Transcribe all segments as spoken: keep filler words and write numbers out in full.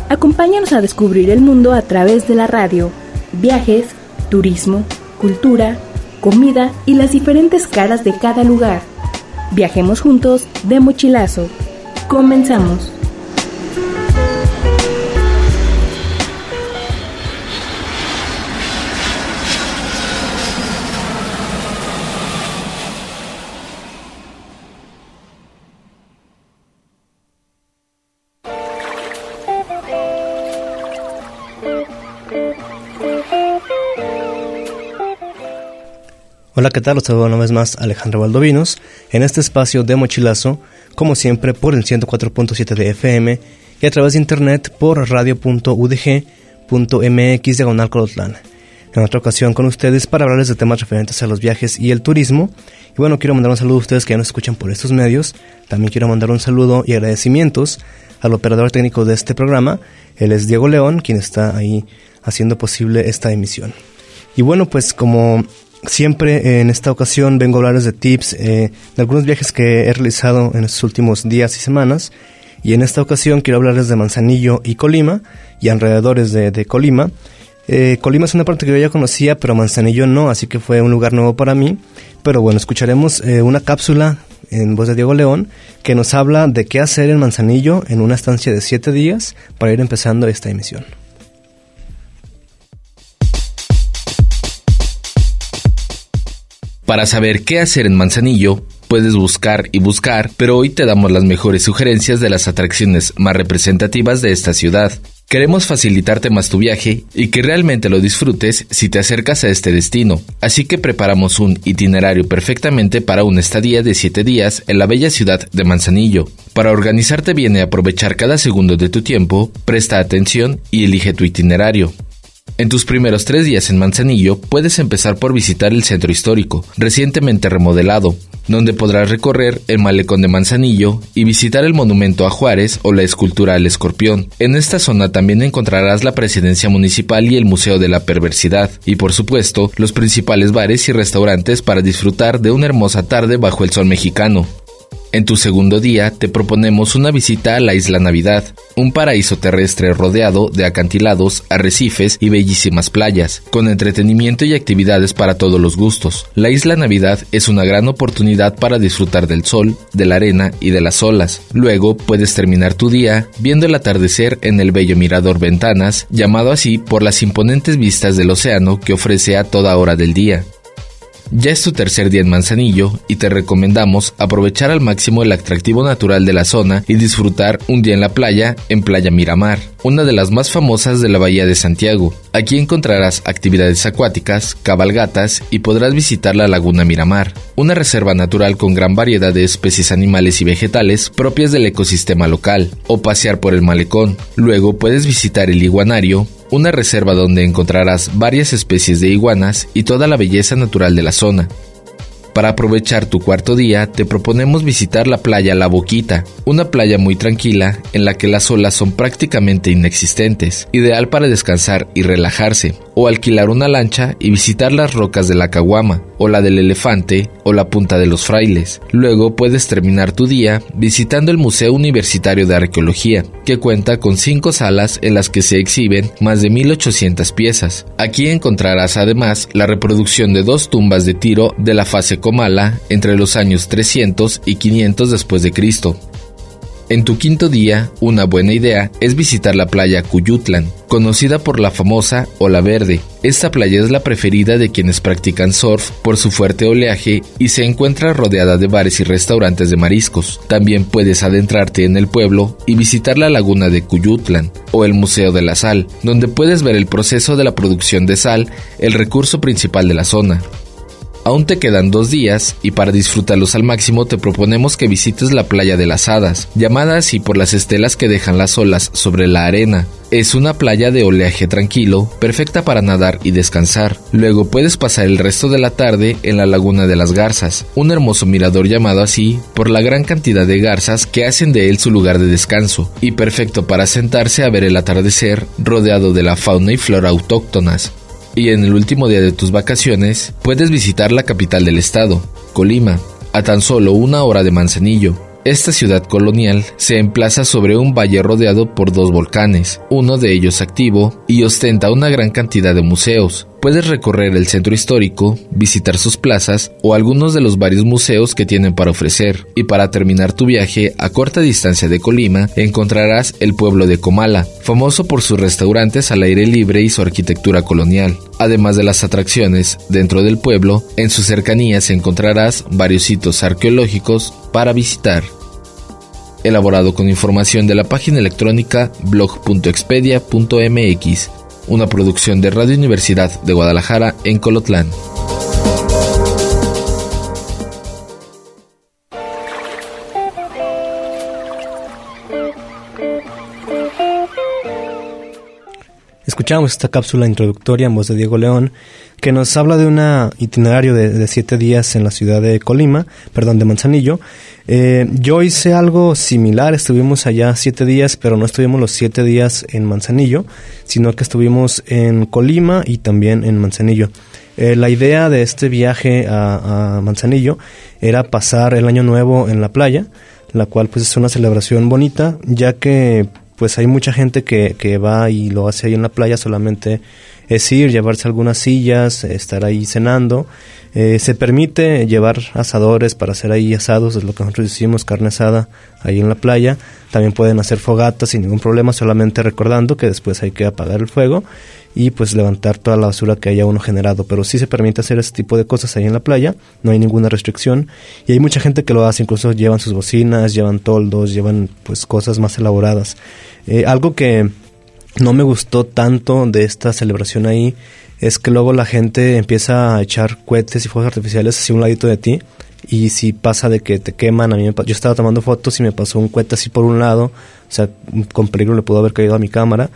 Acompáñanos a descubrir el mundo a través de la radio, viajes, turismo, cultura, comida y las diferentes caras de cada lugar. Viajemos juntos de mochilazo. Comenzamos. Hola, ¿qué tal? Los saludo una vez más Alejandro Valdovinos en este espacio de mochilazo, como siempre por el ciento cuatro punto siete de F M y a través de internet por radio punto u d g punto m x diagonal Colotlán. En otra ocasión con ustedes para hablarles de temas referentes a los viajes y el turismo. Y bueno, quiero mandar un saludo a ustedes que ya nos escuchan por estos medios. También quiero mandar un saludo y agradecimientos al operador técnico de este programa. Él es Diego León, quien está ahí haciendo posible esta emisión. Y bueno, pues como siempre, en esta ocasión vengo a hablarles de tips eh, de algunos viajes que he realizado en estos últimos días y semanas. Y en esta ocasión quiero hablarles de Manzanillo y Colima y alrededores de, de Colima. Eh, Colima es una parte que yo ya conocía, pero Manzanillo no, así que fue un lugar nuevo para mí. Pero bueno, escucharemos eh, una cápsula en voz de Diego León que nos habla de qué hacer en Manzanillo en una estancia de siete días para ir empezando esta emisión. Para saber qué hacer en Manzanillo, puedes buscar y buscar, pero hoy te damos las mejores sugerencias de las atracciones más representativas de esta ciudad. Queremos facilitarte más tu viaje y que realmente lo disfrutes si te acercas a este destino, así que preparamos un itinerario perfectamente para una estadía de siete días en la bella ciudad de Manzanillo. Para organizarte bien y aprovechar cada segundo de tu tiempo, presta atención y elige tu itinerario. En tus primeros tres días en Manzanillo, puedes empezar por visitar el centro histórico, recientemente remodelado, donde podrás recorrer el malecón de Manzanillo y visitar el monumento a Juárez o la escultura al escorpión. En esta zona también encontrarás la presidencia municipal y el Museo de la Perversidad, y por supuesto, los principales bares y restaurantes para disfrutar de una hermosa tarde bajo el sol mexicano. En tu segundo día te proponemos una visita a la Isla Navidad, un paraíso terrestre rodeado de acantilados, arrecifes y bellísimas playas, con entretenimiento y actividades para todos los gustos. La Isla Navidad es una gran oportunidad para disfrutar del sol, de la arena y de las olas. Luego puedes terminar tu día viendo el atardecer en el bello mirador Ventanas, llamado así por las imponentes vistas del océano que ofrece a toda hora del día. Ya es tu tercer día en Manzanillo y te recomendamos aprovechar al máximo el atractivo natural de la zona y disfrutar un día en la playa en Playa Miramar, una de las más famosas de la Bahía de Santiago. Aquí encontrarás actividades acuáticas, cabalgatas y podrás visitar la Laguna Miramar, una reserva natural con gran variedad de especies animales y vegetales propias del ecosistema local, o pasear por el malecón. Luego puedes visitar el Iguanario, una reserva donde encontrarás varias especies de iguanas y toda la belleza natural de la zona. Para aprovechar tu cuarto día, te proponemos visitar la playa La Boquita, una playa muy tranquila en la que las olas son prácticamente inexistentes, ideal para descansar y relajarse, o alquilar una lancha y visitar las rocas de la Caguama, o la del Elefante, o la Punta de los Frailes. Luego puedes terminar tu día visitando el Museo Universitario de Arqueología, que cuenta con cinco salas en las que se exhiben más de mil ochocientas piezas. Aquí encontrarás además la reproducción de dos tumbas de Tiro de la fase Comala entre los años trescientos y quinientos después de Cristo. En tu quinto día, una buena idea es visitar la playa Cuyutlán, conocida por la famosa Ola Verde. Esta playa es la preferida de quienes practican surf por su fuerte oleaje y se encuentra rodeada de bares y restaurantes de mariscos. También puedes adentrarte en el pueblo y visitar la laguna de Cuyutlán o el Museo de la Sal, donde puedes ver el proceso de la producción de sal, el recurso principal de la zona. Aún te quedan dos días y para disfrutarlos al máximo te proponemos que visites la Playa de las Hadas, llamada así por las estelas que dejan las olas sobre la arena. Es una playa de oleaje tranquilo, perfecta para nadar y descansar. Luego puedes pasar el resto de la tarde en la Laguna de las Garzas, un hermoso mirador llamado así por la gran cantidad de garzas que hacen de él su lugar de descanso, y perfecto para sentarse a ver el atardecer rodeado de la fauna y flora autóctonas. Y en el último día de tus vacaciones, puedes visitar la capital del estado, Colima, a tan solo una hora de Manzanillo. Esta ciudad colonial se emplaza sobre un valle rodeado por dos volcanes, uno de ellos activo, y ostenta una gran cantidad de museos. Puedes recorrer el centro histórico, visitar sus plazas o algunos de los varios museos que tienen para ofrecer. Y para terminar tu viaje, a corta distancia de Colima, encontrarás el pueblo de Comala, famoso por sus restaurantes al aire libre y su arquitectura colonial. Además de las atracciones dentro del pueblo, en sus cercanías encontrarás varios sitios arqueológicos para visitar. Elaborado con información de la página electrónica blog punto expedia punto m x, una producción de Radio Universidad de Guadalajara en Colotlán. Escuchamos esta cápsula introductoria en voz de Diego León, que nos habla de un itinerario de, de siete días en la ciudad de Colima, perdón, de Manzanillo. Eh, yo hice algo similar, estuvimos allá siete días, pero no estuvimos los siete días en Manzanillo, sino que estuvimos en Colima y también en Manzanillo. Eh, la idea de este viaje a, a Manzanillo era pasar el año nuevo en la playa, la cual pues es una celebración bonita, ya que pues hay mucha gente que, que va y lo hace ahí en la playa, solamente es ir, llevarse algunas sillas, estar ahí cenando. Eh, se permite llevar asadores para hacer ahí asados, es lo que nosotros decimos, carne asada ahí en la playa. También pueden hacer fogatas sin ningún problema, solamente recordando que después hay que apagar el fuego y pues levantar toda la basura que haya uno generado. Pero sí se permite hacer ese tipo de cosas ahí en la playa, no hay ninguna restricción. Y hay mucha gente que lo hace, incluso llevan sus bocinas, llevan toldos, llevan pues cosas más elaboradas. Eh, algo que no me gustó tanto de esta celebración ahí es que luego la gente empieza a echar cohetes y fuegos artificiales hacia un ladito de ti, y si pasa de que te queman. A mí me, yo estaba tomando fotos y me pasó un cohete así por un lado, o sea, con peligro le pudo haber caído a mi cámara.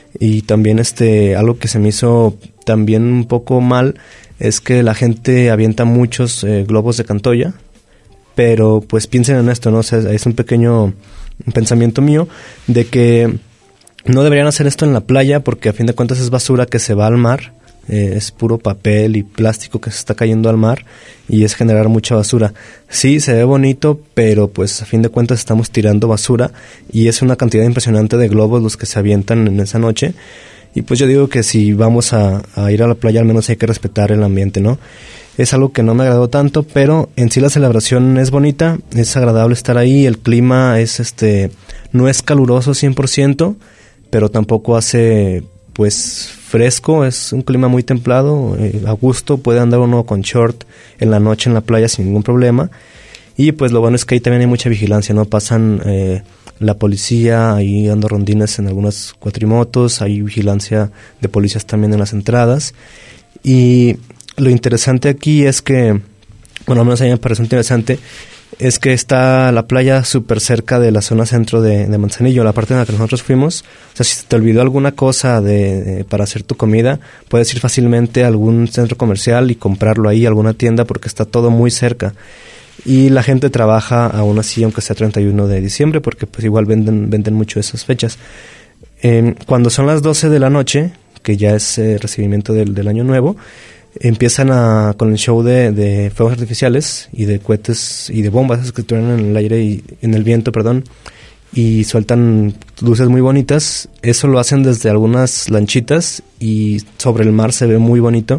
Y también este algo que se me hizo también un poco mal es que la gente avienta muchos eh, globos de Cantoya, pero pues piensen en esto, ¿no? O sea, es un pequeño pensamiento mío de que no deberían hacer esto en la playa, porque a fin de cuentas es basura que se va al mar, eh, es puro papel y plástico que se está cayendo al mar y es generar mucha basura. Sí, se ve bonito, pero pues a fin de cuentas estamos tirando basura y es una cantidad impresionante de globos los que se avientan en esa noche. Y pues yo digo que si vamos a, a ir a la playa, al menos hay que respetar el ambiente, ¿no? Es algo que no me agradó tanto, pero en sí la celebración es bonita, es agradable estar ahí, el clima es este no es caluroso cien por ciento, pero tampoco hace pues fresco, es un clima muy templado, eh, a gusto, puede andar uno con short en la noche en la playa sin ningún problema. Y pues lo bueno es que ahí también hay mucha vigilancia, ¿no? Pasan eh, la policía, ahí dando rondines en algunas cuatrimotos, hay vigilancia de policías también en las entradas. Y lo interesante aquí es que, bueno, al menos a mí me parece interesante, es que está la playa súper cerca de la zona centro de, de Manzanillo, la parte en la que nosotros fuimos. O sea, si te olvidó alguna cosa de, de para hacer tu comida, puedes ir fácilmente a algún centro comercial y comprarlo ahí, alguna tienda, porque está todo muy cerca. Y la gente trabaja aún así, aunque sea treinta y uno de diciembre, porque pues igual venden, venden mucho esas fechas. Eh, cuando son las doce de la noche, que ya es eh, recibimiento del, del año nuevo, empiezan a con el show de, de fuegos artificiales y de cohetes y de bombas que truenan en el aire y en el viento, perdón, y sueltan luces muy bonitas. Eso lo hacen desde algunas lanchitas y sobre el mar se ve muy bonito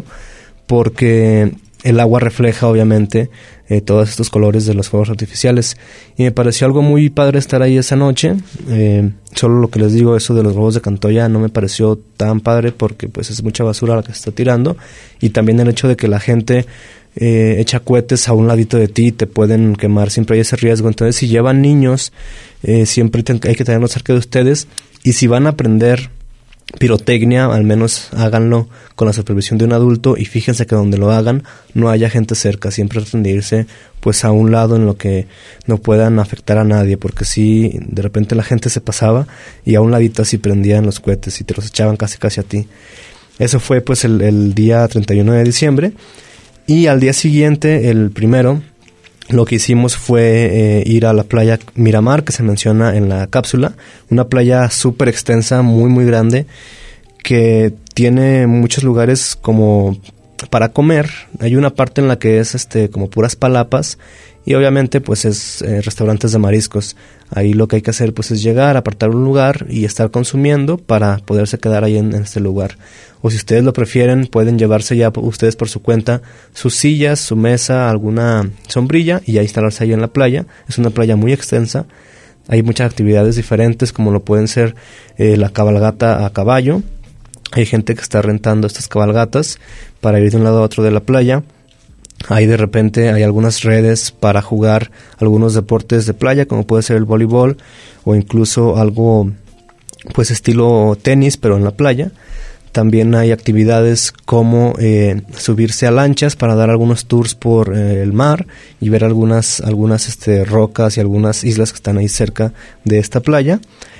porque el agua refleja obviamente eh, todos estos colores de los fuegos artificiales, y me pareció algo muy padre estar ahí esa noche. Eh, solo lo que les digo, eso de los globos de Cantoya no me pareció tan padre porque pues es mucha basura la que se está tirando, y también el hecho de que la gente eh, echa cohetes a un ladito de ti, te pueden quemar, siempre hay ese riesgo. Entonces si llevan niños, eh, siempre hay que tenerlos cerca de ustedes, y si van a aprender pirotecnia, al menos háganlo con la supervisión de un adulto, y fíjense que donde lo hagan no haya gente cerca, siempre traten de irse pues a un lado en lo que no puedan afectar a nadie, porque si de repente la gente se pasaba y a un ladito así prendían los cohetes y te los echaban casi casi a ti. Eso fue pues el, el día treinta y uno de diciembre, y al día siguiente, el primero, lo que hicimos fue eh, ir a la playa Miramar, que se menciona en la cápsula, una playa súper extensa, muy muy grande, que tiene muchos lugares como para comer. Hay una parte en la que es este como puras palapas, y obviamente pues es eh, restaurantes de mariscos. Ahí lo que hay que hacer pues es llegar, apartar un lugar y estar consumiendo para poderse quedar ahí en, en este lugar. O si ustedes lo prefieren, pueden llevarse ya ustedes por su cuenta sus sillas, su mesa, alguna sombrilla y ya instalarse ahí en la playa. Es una playa muy extensa. Hay muchas actividades diferentes, como lo pueden ser eh, la cabalgata a caballo. Hay gente que está rentando estas cabalgatas para ir de un lado a otro de la playa. Ahí de repente hay algunas redes para jugar algunos deportes de playa, como puede ser el voleibol o incluso algo pues estilo tenis, pero en la playa. También hay actividades como eh, subirse a lanchas para dar algunos tours por eh, el mar y ver algunas, algunas este, rocas y algunas islas que están ahí cerca de esta playa.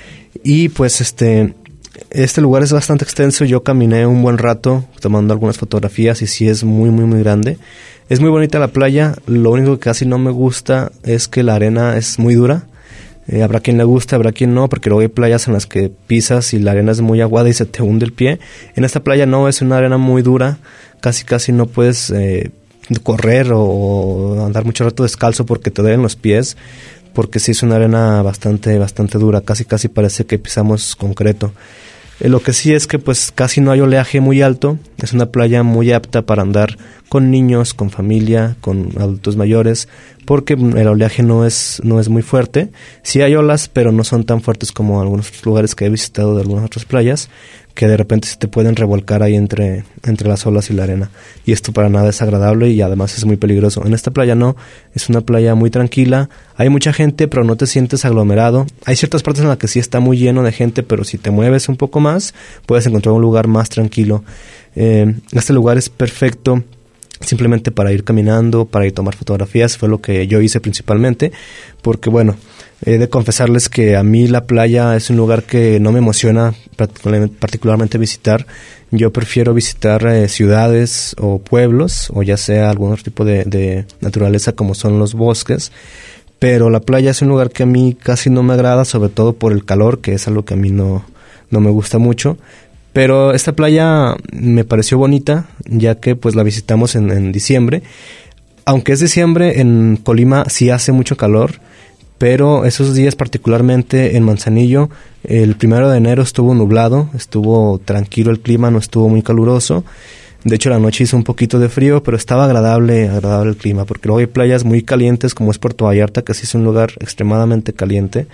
Y pues este... Este lugar es bastante extenso, yo caminé un buen rato tomando algunas fotografías y sí es muy muy muy grande. Es muy bonita la playa, lo único que casi no me gusta es que la arena es muy dura. Eh, habrá quien le guste, habrá quien no, porque luego hay playas en las que pisas y la arena es muy aguada y se te hunde el pie. En esta playa no, es una arena muy dura, casi casi no puedes eh, correr o, o andar mucho rato descalzo porque te duelen los pies, porque sí es una arena bastante bastante dura, casi casi parece que pisamos concreto. Eh, lo que sí es que pues casi no hay oleaje muy alto, es una playa muy apta para andar con niños, con familia, con adultos mayores, porque el oleaje no es no es muy fuerte. Sí hay olas, pero no son tan fuertes como algunos lugares que he visitado de algunas otras playas, que de repente se te pueden revolcar ahí entre, entre las olas y la arena. Y esto para nada es agradable y además es muy peligroso. En esta playa no, es una playa muy tranquila. Hay mucha gente, pero no te sientes aglomerado. Hay ciertas partes en las que sí está muy lleno de gente, pero si te mueves un poco más, puedes encontrar un lugar más tranquilo. Eh, este lugar es perfecto simplemente para ir caminando, para ir a tomar fotografías. Fue lo que yo hice principalmente, porque bueno, he de confesarles que a mí la playa es un lugar que no me emociona particularmente visitar. Yo prefiero visitar eh, ciudades o pueblos, o ya sea algún otro tipo de, de naturaleza como son los bosques, pero la playa es un lugar que a mí casi no me agrada, sobre todo por el calor, que es algo que a mí no, no me gusta mucho. Pero esta playa me pareció bonita, ya que pues la visitamos en, en diciembre. Aunque es diciembre, en Colima sí hace mucho calor, pero esos días particularmente en Manzanillo, el primero de enero estuvo nublado, estuvo tranquilo el clima, no estuvo muy caluroso. De hecho la noche hizo un poquito de frío, pero estaba agradable, agradable el clima, porque luego hay playas muy calientes como es Puerto Vallarta, que sí es un lugar extremadamente caliente.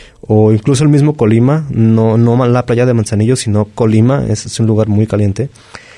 O incluso el mismo Colima, no, no la playa de Manzanillo, sino Colima, es, es un lugar muy caliente.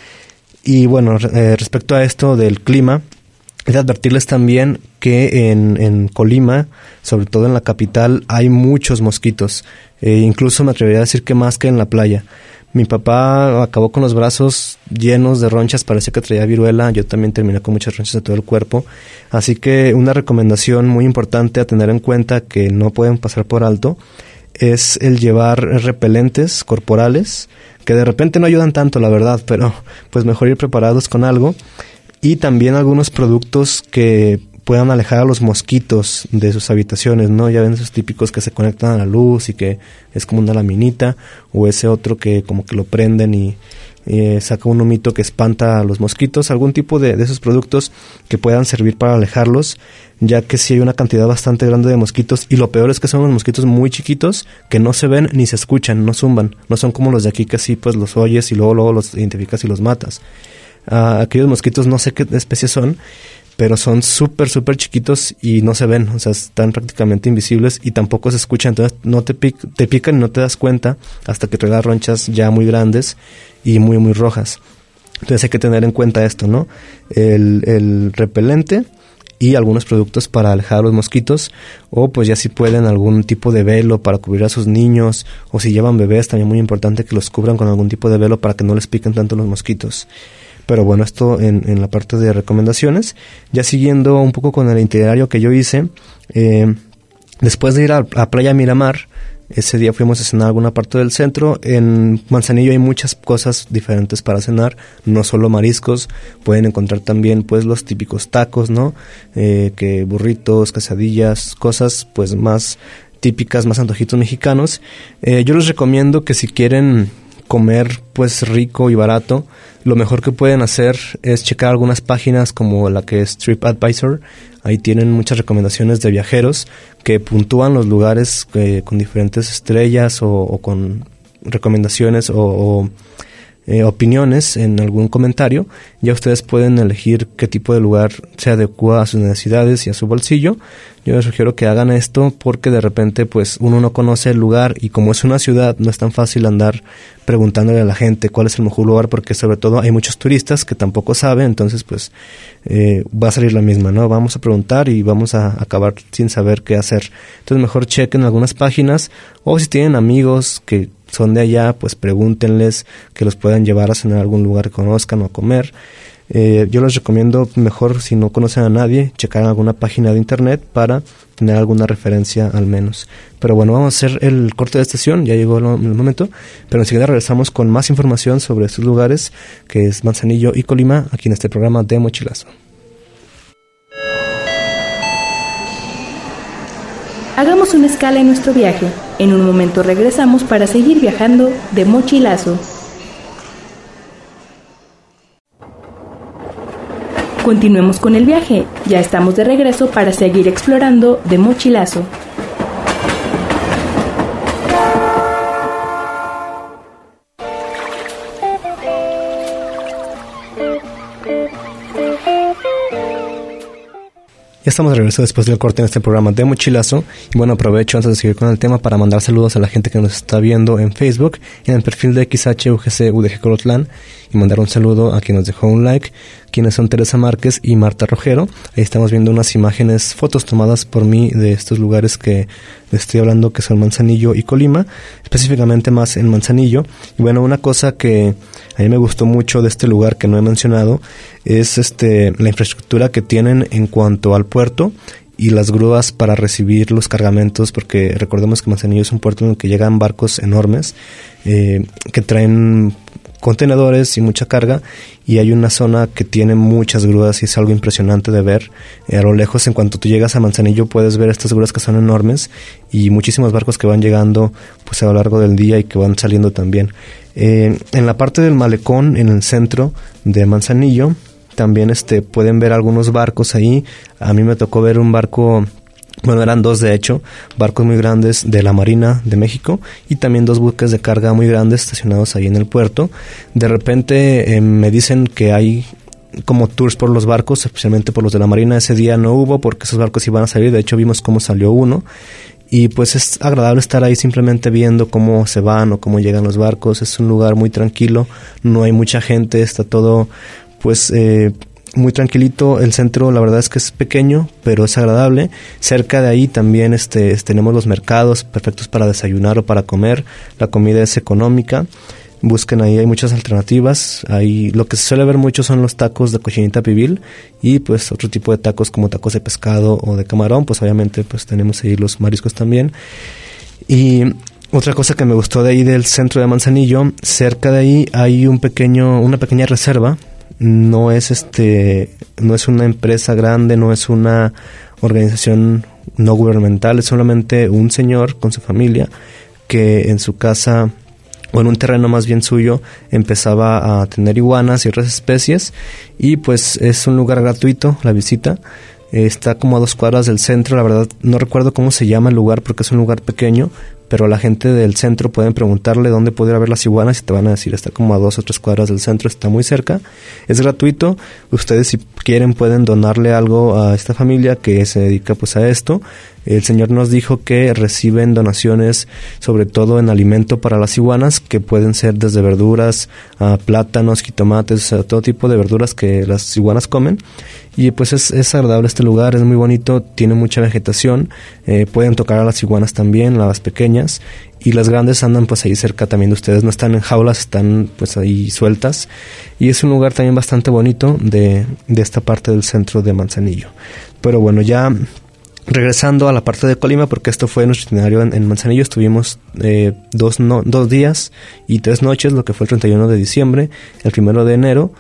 Y bueno, eh, respecto a esto del clima, es de advertirles también que en, en Colima, sobre todo en la capital, hay muchos mosquitos. Eh, incluso me atrevería a decir que más que en la playa. Mi papá acabó con los brazos llenos de ronchas, parecía que traía viruela. Yo también terminé con muchas ronchas de todo el cuerpo. Así que una recomendación muy importante a tener en cuenta, que no pueden pasar por alto, es el llevar repelentes corporales, que de repente no ayudan tanto, la verdad, pero pues mejor ir preparados con algo. Y también algunos productos que puedan alejar a los mosquitos de sus habitaciones, ¿no? Ya ven esos típicos que se conectan a la luz y que es como una laminita, o ese otro que como que lo prenden y eh, saca un humito que espanta a los mosquitos. Algún tipo de, de esos productos que puedan servir para alejarlos, ya que sí hay una cantidad bastante grande de mosquitos, y lo peor es que son los mosquitos muy chiquitos que no se ven ni se escuchan, no zumban, no son como los de aquí que sí pues los oyes y luego, luego los identificas y los matas. Uh, aquellos mosquitos no sé qué especie son, pero son súper, súper chiquitos y no se ven, o sea, están prácticamente invisibles y tampoco se escuchan, entonces no te, pic- te pican y no te das cuenta hasta que traigas ronchas ya muy grandes y muy, muy rojas. Entonces hay que tener en cuenta esto, ¿no? El, el repelente y algunos productos para alejar a los mosquitos, o pues ya si pueden algún tipo de velo para cubrir a sus niños, o si llevan bebés también muy importante que los cubran con algún tipo de velo para que no les piquen tanto los mosquitos. Pero bueno, esto en, en la parte de recomendaciones. Ya siguiendo un poco con el itinerario que yo hice, eh, después de ir a, a Playa Miramar, ese día fuimos a cenar a alguna parte del centro. En Manzanillo hay muchas cosas diferentes para cenar, no solo mariscos, pueden encontrar también pues los típicos tacos, ¿no? Eh, que burritos, quesadillas, cosas pues más típicas, más antojitos mexicanos. Eh, yo les recomiendo que si quieren comer pues rico y barato, lo mejor que pueden hacer es checar algunas páginas como la que es TripAdvisor. Ahí tienen muchas recomendaciones de viajeros que puntúan los lugares eh, con diferentes estrellas o, o con recomendaciones o, o eh, opiniones en algún comentario. Ya ustedes pueden elegir qué tipo de lugar se adecua a sus necesidades y a su bolsillo. Yo les sugiero que hagan esto porque de repente pues uno no conoce el lugar y como es una ciudad no es tan fácil andar preguntándole a la gente cuál es el mejor lugar, porque sobre todo hay muchos turistas que tampoco saben, entonces pues eh, va a salir la misma, ¿no? Vamos a preguntar y vamos a acabar sin saber qué hacer. Entonces mejor chequen algunas páginas, o si tienen amigos que son de allá, pues pregúntenles que los puedan llevar a cenar a algún lugar que conozcan o a comer. Eh, yo les recomiendo mejor, si no conocen a nadie, checar alguna página de internet para tener alguna referencia al menos. Pero bueno, vamos a hacer el corte de estación, ya llegó el, el momento, pero enseguida regresamos con más información sobre estos lugares, que es Manzanillo y Colima, aquí en este programa de Mochilazo. Hagamos una escala en nuestro viaje. En un momento regresamos para seguir viajando de Mochilazo. Continuemos con el viaje. Ya estamos de regreso para seguir explorando de Mochilazo. Ya estamos de regreso después del corte en este programa de Mochilazo. Y bueno, aprovecho antes de seguir con el tema para mandar saludos a la gente que nos está viendo en Facebook, en el perfil de X H U G C U D G Colotlán, y mandar un saludo a quien nos dejó un like, quienes son Teresa Márquez y Marta Rojero. Ahí estamos viendo unas imágenes, fotos tomadas por mí de estos lugares que les estoy hablando, que son Manzanillo y Colima, específicamente más en Manzanillo. Y bueno, una cosa que a mí me gustó mucho de este lugar que no he mencionado es este la infraestructura que tienen en cuanto al puerto y las grúas para recibir los cargamentos, porque recordemos que Manzanillo es un puerto en el que llegan barcos enormes eh, que traen contenedores y mucha carga, y hay una zona que tiene muchas grúas y es algo impresionante de ver. Eh, a lo lejos, en cuanto tú llegas a Manzanillo, puedes ver estas grúas que son enormes y muchísimos barcos que van llegando pues a lo largo del día y que van saliendo también. Eh, en la parte del malecón, en el centro de Manzanillo, también este pueden ver algunos barcos ahí. A mí me tocó ver un barco, bueno, eran dos de hecho, barcos muy grandes de la Marina de México, y también dos buques de carga muy grandes estacionados ahí en el puerto. De repente eh, me dicen que hay como tours por los barcos, especialmente por los de la Marina. Ese día no hubo porque esos barcos iban a salir, de hecho vimos cómo salió uno, y pues es agradable estar ahí simplemente viendo cómo se van o cómo llegan los barcos. Es un lugar muy tranquilo, no hay mucha gente, está todo pues eh, muy tranquilito. El centro la verdad es que es pequeño, pero es agradable. Cerca de ahí también este tenemos los mercados perfectos para desayunar o para comer. La comida es económica. Busquen ahí, hay muchas alternativas. Ahí lo que se suele ver mucho son los tacos de cochinita pibil y pues otro tipo de tacos como tacos de pescado o de camarón. Pues obviamente pues tenemos ahí los mariscos también. Y otra cosa que me gustó de ahí del centro de Manzanillo, cerca de ahí hay un pequeño una pequeña reserva. No es este no es una empresa grande, no es una organización no gubernamental, es solamente un señor con su familia que en su casa, o en un terreno más bien suyo, empezaba a tener iguanas y otras especies, y pues es un lugar gratuito la visita. Está como a dos cuadras del centro. La verdad no recuerdo cómo se llama el lugar porque es un lugar pequeño, pero la gente del centro pueden preguntarle dónde pudiera ver las iguanas y te van a decir, está como a dos o tres cuadras del centro, está muy cerca, es gratuito. Ustedes si quieren pueden donarle algo a esta familia que se dedica pues a esto. El señor nos dijo que reciben donaciones sobre todo en alimento para las iguanas, que pueden ser desde verduras a plátanos, jitomates, a todo tipo de verduras que las iguanas comen. Y pues es, es agradable este lugar, es muy bonito, tiene mucha vegetación, eh, pueden tocar a las iguanas también, las pequeñas, y las grandes andan pues ahí cerca también de ustedes, no están en jaulas, están pues ahí sueltas, y es un lugar también bastante bonito de, de esta parte del centro de Manzanillo. Pero bueno, ya regresando a la parte de Colima, porque esto fue nuestro itinerario en, en Manzanillo, estuvimos eh, dos, no, dos días y tres noches, lo que fue el treinta y uno de diciembre, el primero de enero,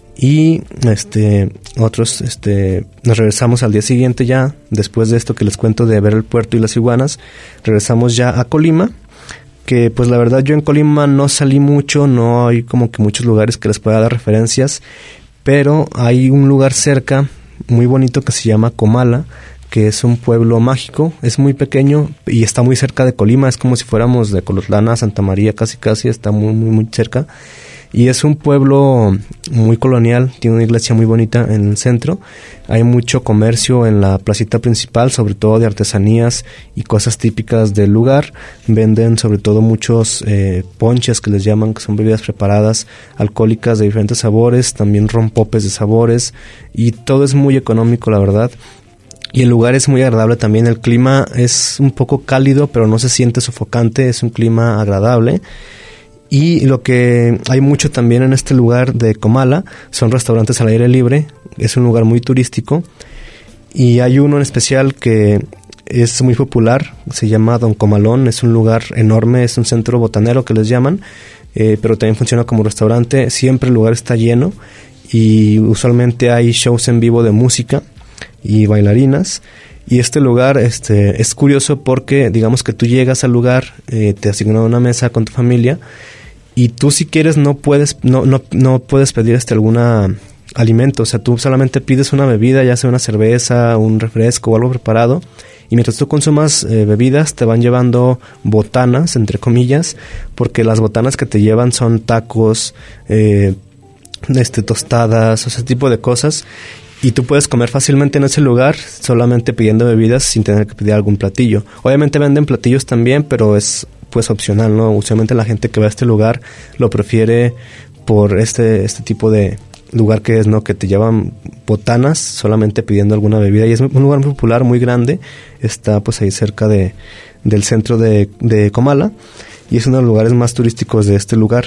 y este otros este nos regresamos al día siguiente ya, después de esto que les cuento de ver el puerto y las iguanas, regresamos ya a Colima, que pues la verdad yo en Colima no salí mucho, no hay como que muchos lugares que les pueda dar referencias, pero hay un lugar cerca muy bonito que se llama Comala, que es un pueblo mágico, es muy pequeño y está muy cerca de Colima, es como si fuéramos de Colotlán a Santa María, casi casi, está muy muy muy cerca. Y es un pueblo muy colonial, tiene una iglesia muy bonita en el centro, hay mucho comercio en la placita principal, sobre todo de artesanías y cosas típicas del lugar, venden sobre todo muchos eh, ponches que les llaman, que son bebidas preparadas, alcohólicas de diferentes sabores, también rompopes de sabores, y todo es muy económico la verdad. Y el lugar es muy agradable también, el clima es un poco cálido, pero no se siente sofocante, es un clima agradable. Y lo que hay mucho también en este lugar de Comala son restaurantes al aire libre, es un lugar muy turístico y hay uno en especial que es muy popular, se llama Don Comalón, es un lugar enorme, es un centro botanero que les llaman, eh, pero también funciona como restaurante, siempre el lugar está lleno y usualmente hay shows en vivo de música y bailarinas. Y este lugar este, es curioso porque digamos que tú llegas al lugar, eh, te asignan una mesa con tu familia y tú si quieres no puedes no no no puedes pedir este alguna alimento, o sea, tú solamente pides una bebida, ya sea una cerveza, un refresco o algo preparado, y mientras tú consumas eh, bebidas te van llevando botanas, entre comillas, porque las botanas que te llevan son tacos, eh, este tostadas, ese tipo de cosas. Y tú puedes comer fácilmente en ese lugar solamente pidiendo bebidas sin tener que pedir algún platillo. Obviamente venden platillos también, pero es pues opcional, ¿no? Usualmente la gente que va a este lugar lo prefiere por este este tipo de lugar que es, ¿no? Que te llevan botanas solamente pidiendo alguna bebida. Y es un lugar muy popular, muy grande. Está pues ahí cerca de del centro de, de Comala y es uno de los lugares más turísticos de este lugar.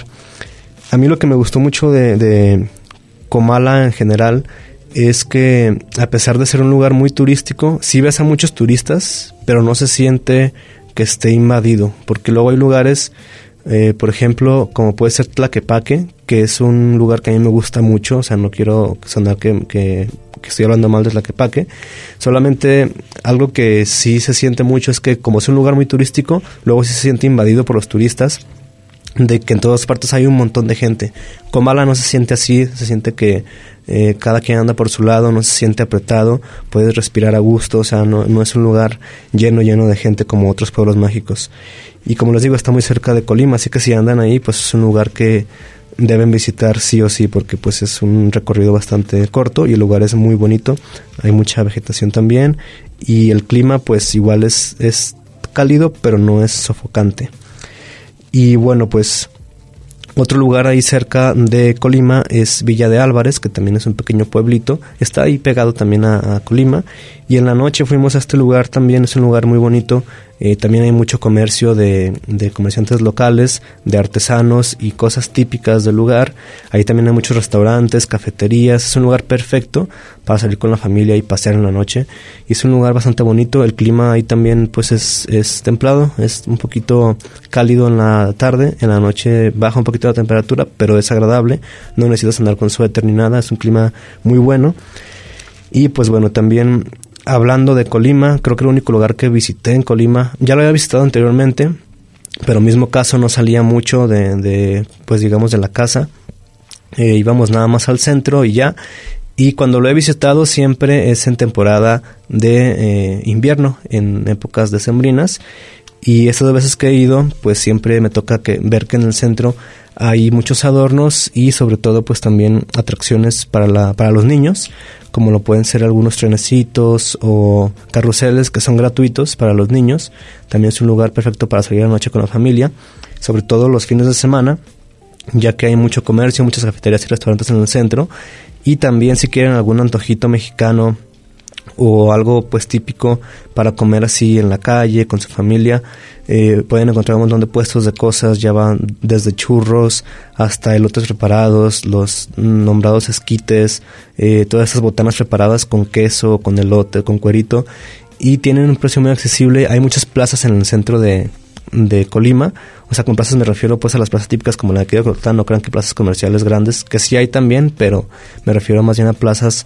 A mí lo que me gustó mucho de, de Comala en general es que a pesar de ser un lugar muy turístico, sí ves a muchos turistas, pero no se siente que esté invadido, porque luego hay lugares, eh, por ejemplo, como puede ser Tlaquepaque, que es un lugar que a mí me gusta mucho, o sea, no quiero sonar que, que, que estoy hablando mal de Tlaquepaque, solamente algo que sí se siente mucho es que como es un lugar muy turístico, luego sí se siente invadido por los turistas, de que en todas partes hay un montón de gente. Comala no se siente así, se siente que eh, cada quien anda por su lado, no se siente apretado, puedes respirar a gusto, o sea, no, no es un lugar lleno, lleno de gente como otros pueblos mágicos. Y como les digo, está muy cerca de Colima, así que si andan ahí, pues es un lugar que deben visitar sí o sí, porque pues es un recorrido bastante corto y el lugar es muy bonito, hay mucha vegetación también, y el clima pues igual es, es cálido, pero no es sofocante. Y bueno, pues otro lugar ahí cerca de Colima es Villa de Álvarez, que también es un pequeño pueblito, está ahí pegado también a, a Colima, y en la noche fuimos a este lugar también, es un lugar muy bonito, eh, también hay mucho comercio de, de comerciantes locales, de artesanos y cosas típicas del lugar, ahí también hay muchos restaurantes, cafeterías, es un lugar perfecto para salir con la familia y pasear en la noche, y es un lugar bastante bonito, el clima ahí también pues es, es templado, es un poquito cálido en la tarde, en la noche baja un poquito la temperatura, pero es agradable, no necesitas andar con suéter ni nada, es un clima muy bueno. Y pues bueno, también hablando de Colima, creo que el único lugar que visité en Colima, ya lo había visitado anteriormente, pero mismo caso, no salía mucho de, de pues digamos de la casa, eh, íbamos nada más al centro y ya, y cuando lo he visitado siempre es en temporada de eh, invierno, en épocas decembrinas, y estas dos veces que he ido, pues siempre me toca que ver que en el centro hay muchos adornos y sobre todo pues también atracciones para la para los niños, como lo pueden ser algunos trenecitos o carruseles que son gratuitos para los niños. También es un lugar perfecto para salir a la noche con la familia, sobre todo los fines de semana, ya que hay mucho comercio, muchas cafeterías y restaurantes en el centro, y también si quieren algún antojito mexicano o algo pues típico para comer así en la calle con su familia, eh, pueden encontrar un montón de puestos de cosas, ya van desde churros hasta elotes preparados, los nombrados esquites, eh, todas esas botanas preparadas con queso, con elote, con cuerito, y tienen un precio muy accesible. Hay muchas plazas en el centro de, de Colima, o sea, con plazas me refiero pues a las plazas típicas como la de aquí de Colotlán, no crean que plazas comerciales grandes, que sí hay también, pero me refiero más bien a plazas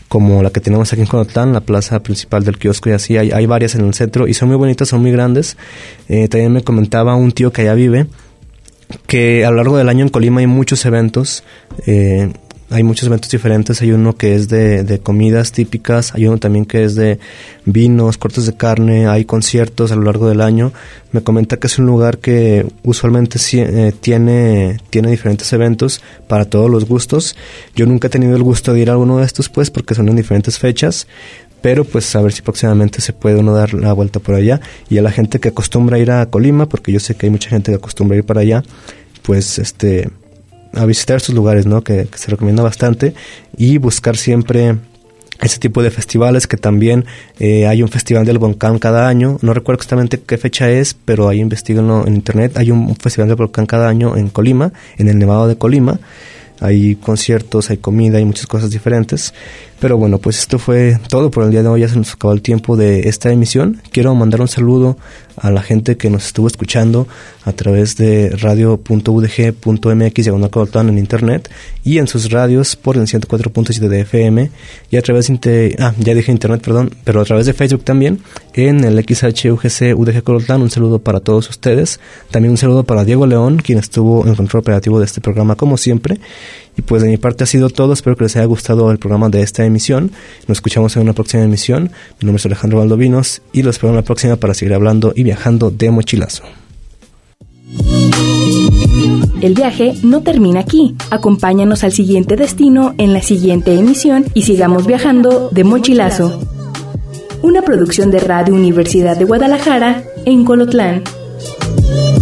como la que tenemos aquí en Colotlán, la plaza principal del kiosco y así, hay, hay varias en el centro y son muy bonitas, son muy grandes. Eh, también me comentaba un tío que allá vive que a lo largo del año en Colima hay muchos eventos, eh, hay muchos eventos diferentes. Hay uno que es de, de comidas típicas, hay uno también que es de vinos, cortes de carne, hay conciertos a lo largo del año. Me comenta que es un lugar que usualmente eh, tiene, tiene diferentes eventos para todos los gustos. Yo nunca he tenido el gusto de ir a alguno de estos, pues, porque son en diferentes fechas, pero pues a ver si próximamente se puede uno dar la vuelta por allá. Y a la gente que acostumbra ir a Colima, porque yo sé que hay mucha gente que acostumbra ir para allá, pues este... a visitar estos lugares, ¿no? Que, que se recomienda bastante, y buscar siempre ese tipo de festivales, que también eh, hay un festival del volcán cada año. No recuerdo exactamente qué fecha es, pero ahí investiguenlo en internet. Hay un, un festival del volcán cada año en Colima, en el Nevado de Colima. Hay conciertos, hay comida, hay muchas cosas diferentes. Pero bueno, pues esto fue todo por el día de hoy. Ya se nos acabó el tiempo de esta emisión. Quiero mandar un saludo a la gente que nos estuvo escuchando a través de radio punto u d g punto m x diagonal Colotlán en internet, y en sus radios por el ciento cuatro punto siete de F M, y a través de, ah, ya dije internet, perdón, pero a través de Facebook también, en el X H U G C U D G Colotlán. Un saludo para todos ustedes. También un saludo para Diego León, quien estuvo en el control operativo de este programa como siempre. Y pues de mi parte ha sido todo. Espero que les haya gustado el programa de esta emisión. Nos escuchamos en una próxima emisión. Mi nombre es Alejandro Valdovinos y los espero en la próxima para seguir hablando y viajando de mochilazo. El viaje no termina aquí. Acompáñanos al siguiente destino en la siguiente emisión y sigamos viajando de mochilazo. Una producción de Radio Universidad de Guadalajara en Colotlán.